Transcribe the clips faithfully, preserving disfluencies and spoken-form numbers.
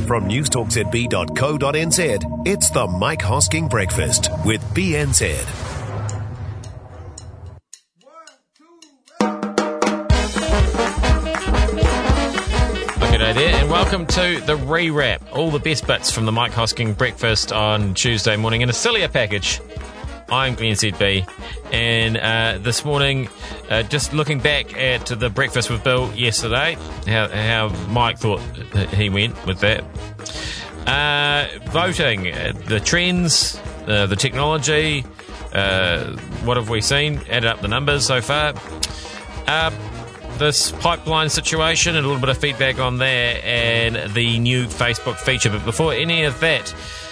From newstalk z b dot co dot n z, it's the Mike Hosking Breakfast with B N Z. G'day there, and welcome to the Rewrap. All the best bits from the Mike Hosking Breakfast on Tuesday morning in a sillier package. I'm B N Z B, and uh, this morning, uh, just looking back at the breakfast with Bill yesterday, how, how Mike thought he went with that. Uh, voting, uh, the trends, uh, the technology, uh, what have we seen? Added up the numbers so far. Uh, this pipeline situation and a little bit of feedback on there, and the new Facebook feature. But before any of that,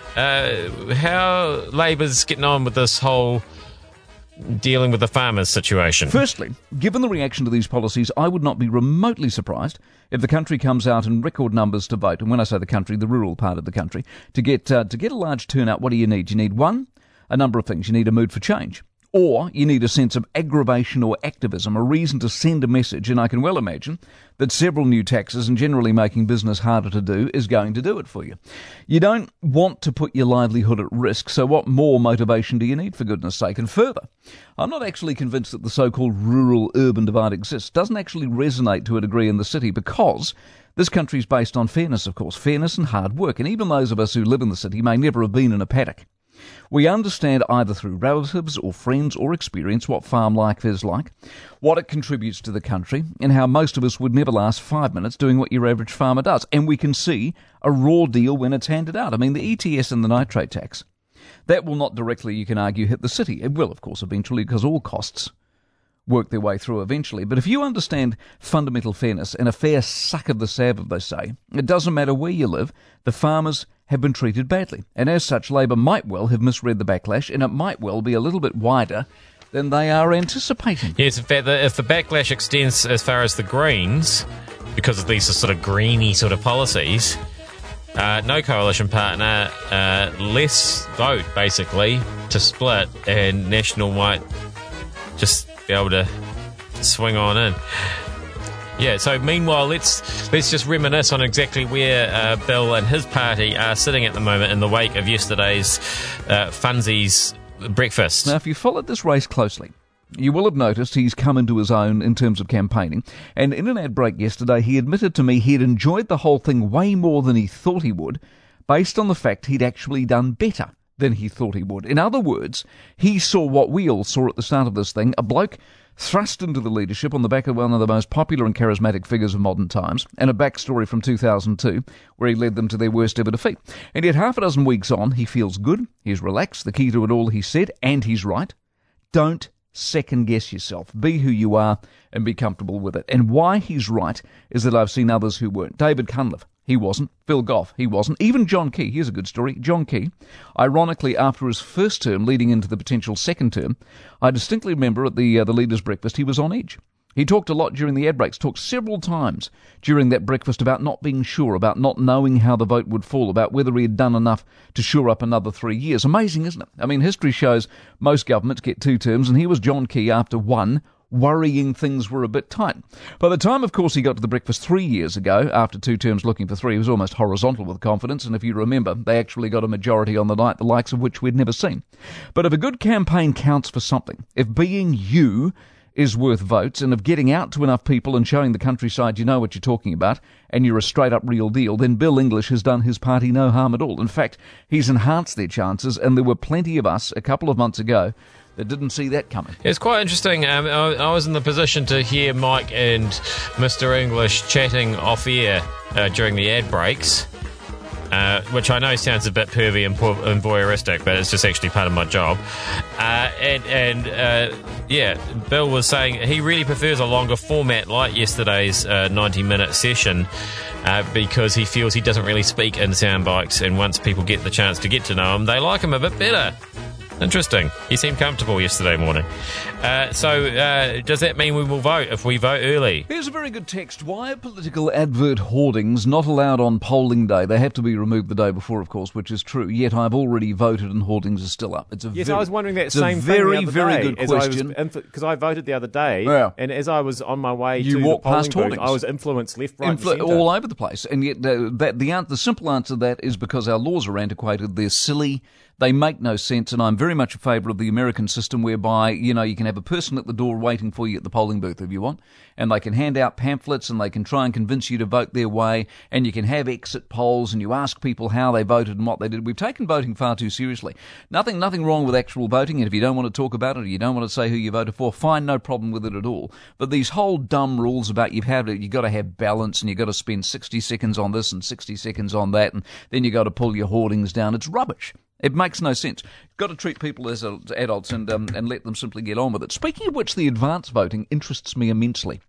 uh, how Labour's getting on with this whole dealing with the farmers situation? Firstly, given the reaction to these policies, I would not be remotely surprised if the country comes out in record numbers to vote. And when I say the country, the rural part of the country. To get uh, to get a large turnout, what do you need? You need, one, a number of things. You need a mood for change. Or you need a sense of aggravation or activism, a reason to send a message, and I can well imagine that several new taxes and generally making business harder to do is going to do it for you. You don't want to put your livelihood at risk, so what more motivation do you need, for goodness sake? And further, I'm not actually convinced that the so-called rural-urban divide exists. It doesn't actually resonate to a degree in the city, because this country is based on fairness, of course, fairness and hard work, and even those of us who live in the city may never have been in a paddock. We understand either through relatives or friends or experience what farm life is like, what it contributes to the country, and how most of us would never last five minutes doing what your average farmer does. And we can see a raw deal when it's handed out. I mean, the E T S and the nitrate tax, that will not directly, you can argue, hit the city. It will, of course, eventually, because all costs work their way through eventually. But if you understand fundamental fairness and a fair suck of the Sabbath, they say, it doesn't matter where you live, the farmers have been treated badly. And as such, Labor might well have misread the backlash, and it might well be a little bit wider than they are anticipating. Yes, in fact, if the backlash extends as far as the Greens, because of these sort of greeny sort of policies, uh, no coalition partner, uh, less vote, basically, to split, and National might just be able to swing on in. Yeah, so meanwhile, let's let's just reminisce on exactly where uh, Bill and his party are sitting at the moment in the wake of yesterday's uh, Funsies breakfast. Now, if you followed this race closely, you will have noticed he's come into his own in terms of campaigning. And in an ad break yesterday, he admitted to me he'd enjoyed the whole thing way more than he thought he would, based on the fact he'd actually done better than he thought he would. In other words, he saw what we all saw at the start of this thing, a bloke thrust into the leadership on the back of one of the most popular and charismatic figures of modern times, and a backstory from two thousand two, where he led them to their worst ever defeat. And yet half a dozen weeks on, he feels good, he's relaxed, the key to it all, he said, and he's right. Don't second-guess yourself. Be who you are and be comfortable with it. And why he's right is that I've seen others who weren't. David Cunliffe, he wasn't. Phil Goff, he wasn't. Even John Key, here's a good story. John Key, ironically, after his first term leading into the potential second term, I distinctly remember at the uh, the Leaders' Breakfast, he was on edge. He talked a lot during the ad breaks, talked several times during that breakfast about not being sure, about not knowing how the vote would fall, about whether he had done enough to shore up another three years. Amazing, isn't it? I mean, history shows most governments get two terms, and here was John Key after one, worrying things were a bit tight. By the time, of course, he got to the breakfast three years ago, after two terms looking for three, he was almost horizontal with confidence, and if you remember, they actually got a majority on the night, the likes of which we'd never seen. But if a good campaign counts for something, if being you is worth votes, and if getting out to enough people and showing the countryside you know what you're talking about, and you're a straight-up real deal, then Bill English has done his party no harm at all. In fact, he's enhanced their chances, and there were plenty of us a couple of months ago that didn't see that coming. It's quite interesting. Um, I, I was in the position to hear Mike and Mister English chatting off-air uh, during the ad breaks, uh, which I know sounds a bit pervy and, po- and voyeuristic, but it's just actually part of my job. Uh, and, and uh, yeah, Bill was saying he really prefers a longer format like yesterday's uh, ninety-minute session, Uh, because he feels he doesn't really speak in sound bites, and once people get the chance to get to know him, they like him a bit better. Interesting. You seemed comfortable yesterday morning. Uh, so, uh, does that mean we will vote if we vote early? Here's a very good text. Why are political advert hoardings not allowed on polling day? They have to be removed the day before, of course, which is true. Yet I've already voted and hoardings are still up. It's a yes, very, I was wondering that it's same a thing very, the other very day, good as question. Because I, I voted the other day, Yeah. and as I was on my way You to the walked polling past booth, hoardings. I was influenced left, right, Influ- and centre. all over the place. And yet uh, that, the, an- the simple answer to that is because our laws are antiquated, they're silly, they make no sense, and I'm very much in favour of the American system whereby, you know, you can have a person at the door waiting for you at the polling booth if you want, and they can hand out pamphlets and they can try and convince you to vote their way, and you can have exit polls and you ask people how they voted and what they did. We've taken voting far too seriously. Nothing nothing wrong with actual voting, and if you don't want to talk about it or you don't want to say who you voted for, fine, no problem with it at all. But these whole dumb rules about you've had you've got to have balance and you've got to spend sixty seconds on this and sixty seconds on that, and then you've got to pull your hoardings down. It's rubbish. It makes no sense. You've got to treat people as adults and um, and let them simply get on with it. Speaking of which, the advance voting interests me immensely.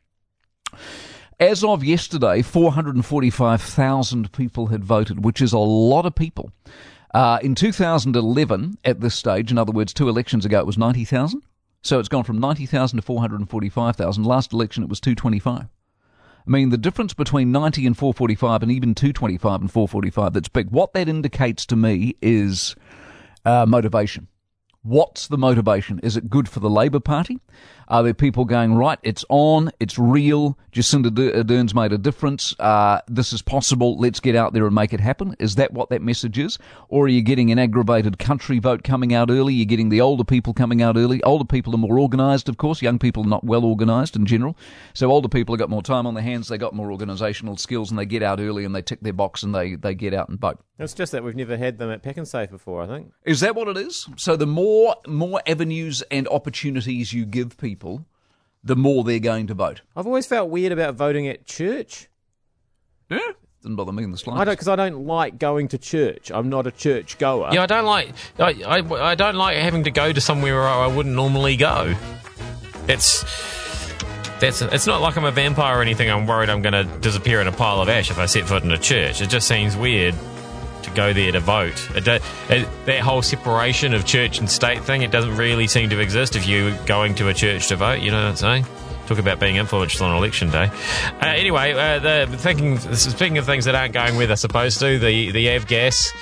As of yesterday, four hundred forty-five thousand people had voted, which is a lot of people. Uh, in two thousand eleven, at this stage, in other words, two elections ago, it was ninety thousand. So it's gone from ninety thousand to four hundred forty-five thousand. Last election, it was two hundred twenty-five. I mean, the difference between ninety and four forty-five and even two twenty-five and four forty-five, that's big. What that indicates to me is uh, motivation. What's the motivation? Is it good for the Labour Party? Are there people going, right, it's on, it's real, Jacinda Ardern's made a difference, uh, this is possible, let's get out there and make it happen? Is that what that message is? Or are you getting an aggravated country vote coming out early? You're getting the older people coming out early. Older people are more organised, of course. Young people are not well organised in general. So older people have got more time on their hands, they got more organisational skills, and they get out early and they tick their box and they, they get out and vote. It's just that we've never had them at Pack and Safe before, I think. Is that what it is? So the more more avenues and opportunities you give people, the more they're going to vote. I've always felt weird about voting at church. Yeah, didn't bother me in the slightest. I don't, because I don't like going to church. I'm not a church goer. Yeah, I don't like I, I, I don't like having to go to somewhere where I wouldn't normally go. It's that's it's not like I'm a vampire or anything. I'm worried I'm going to disappear in a pile of ash if I set foot in a church. It just seems weird to go there to vote. It, it, that whole separation of church and state thing, it doesn't really seem to exist if you're going to a church to vote, you know what I'm saying? Talk about being influenced on election day. Uh, anyway, uh, the, thinking, speaking of things that aren't going where they're supposed to, the, the Avgas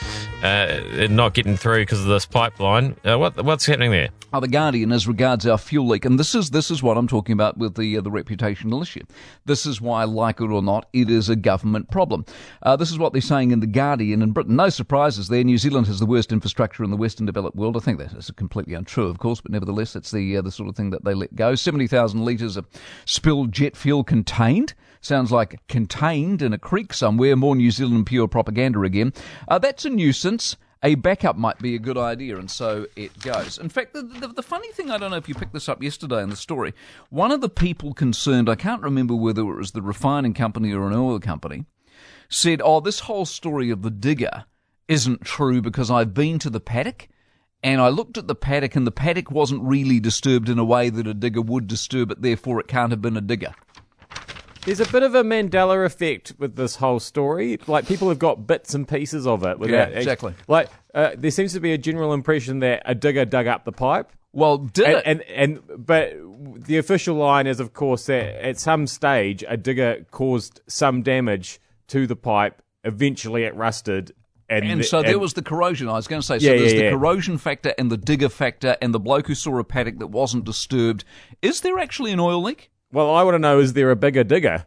uh, not getting through because of this pipeline, uh, what, what's happening there? Oh, the Guardian, as regards our fuel leak, and this is this is what I'm talking about with the uh, the reputational issue. This is why, like it or not, it is a government problem. Uh, this is what they're saying in the Guardian in Britain. No surprises there. New Zealand has the worst infrastructure in the Western developed world. I think that is completely untrue, of course, but nevertheless, it's the uh, the sort of thing that they let go. seventy thousand litres of spilled jet fuel contained. Sounds like contained in a creek somewhere. More New Zealand pure propaganda again. Uh, that's a nuisance. A backup might be a good idea, and so it goes. In fact, the, the, the funny thing, I don't know if you picked this up yesterday in the story, one of the people concerned, I can't remember whether it was the refining company or an oil company, said, oh, this whole story of the digger isn't true because I've been to the paddock, and I looked at the paddock, and the paddock wasn't really disturbed in a way that a digger would disturb it, therefore it can't have been a digger. There's a bit of a Mandela effect with this whole story. Like, people have got bits and pieces of it. Yeah, exactly. Like, uh, there seems to be a general impression that a digger dug up the pipe. Well, did and, it? And, and, but the official line is, of course, that at some stage, a digger caused some damage to the pipe. Eventually, it rusted. And, And the, so there and, was the corrosion, I was going to say. So Yeah, there's yeah, the yeah. corrosion factor and the digger factor and the bloke who saw a paddock that wasn't disturbed. Is there actually an oil leak? Well, I want to know, is there a bigger digger?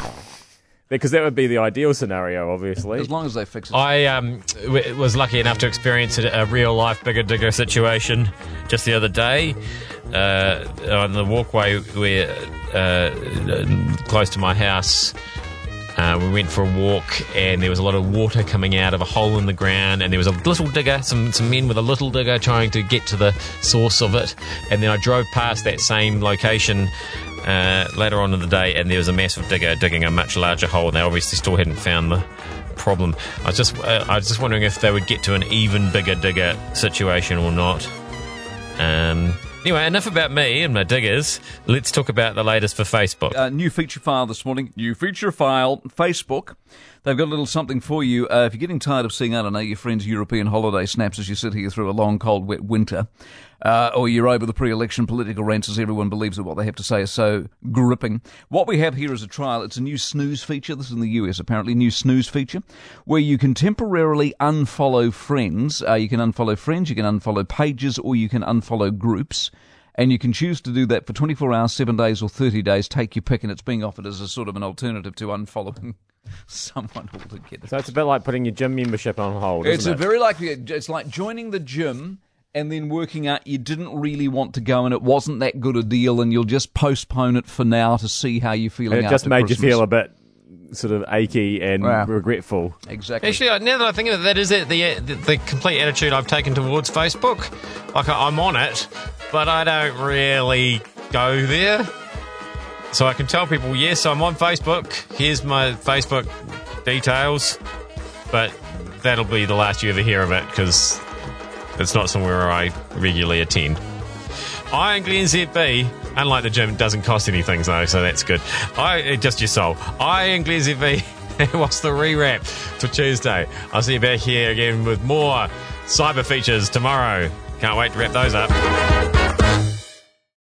Because that would be the ideal scenario, obviously. As long as they fix it. I um, w- was lucky enough to experience a, a real-life bigger digger situation just the other day uh, on the walkway where, uh, close to my house. Uh, we went for a walk, and there was a lot of water coming out of a hole in the ground, and there was a little digger, some, some men with a little digger trying to get to the source of it. And then I drove past that same location uh, later on in the day, and there was a massive digger digging a much larger hole, and they obviously still hadn't found the problem. I was just, uh, I was just wondering if they would get to an even bigger digger situation or not. Um, Anyway, enough about me and my diggers. Let's talk about the latest for Facebook. Uh, new feature file this morning. New feature file, Facebook. They've got a little something for you. Uh, if you're getting tired of seeing, I don't know, your friends' European holiday snaps as you sit here through a long, cold, wet winter, uh, or you're over the pre-election political rants as everyone believes that what they have to say is so gripping. What we have here is a trial. It's a new snooze feature. This is in the U S, apparently. New snooze feature where you can temporarily unfollow friends. Uh, you can unfollow friends, you can unfollow pages, or you can unfollow groups. And you can choose to do that for twenty-four hours, seven days, or thirty days. Take your pick, and it's being offered as a sort of an alternative to unfollowing someone altogether. So it's a bit like putting your gym membership on hold, isn't It's it? a very like it's like joining the gym and then working out you didn't really want to go and it wasn't that good a deal, and you'll just postpone it for now to see how you're feeling. And it out just to made Christmas. you feel a bit sort of achy and Wow. regretful. Exactly. Actually, now that I think of it, that is it, the, the the complete attitude I've taken towards Facebook. Like, I'm on it, but I don't really go there. So I can tell people, yes, I'm on Facebook. Here's my Facebook details. But that'll be the last you ever hear of it, because it's not somewhere I regularly attend. I am Glenn Z B. Unlike the gym, it doesn't cost anything, though, so that's good. I just your soul. I am Glenn Z B. What's the rewrap for Tuesday? I'll see you back here again with more cyber features tomorrow. Can't wait to wrap those up.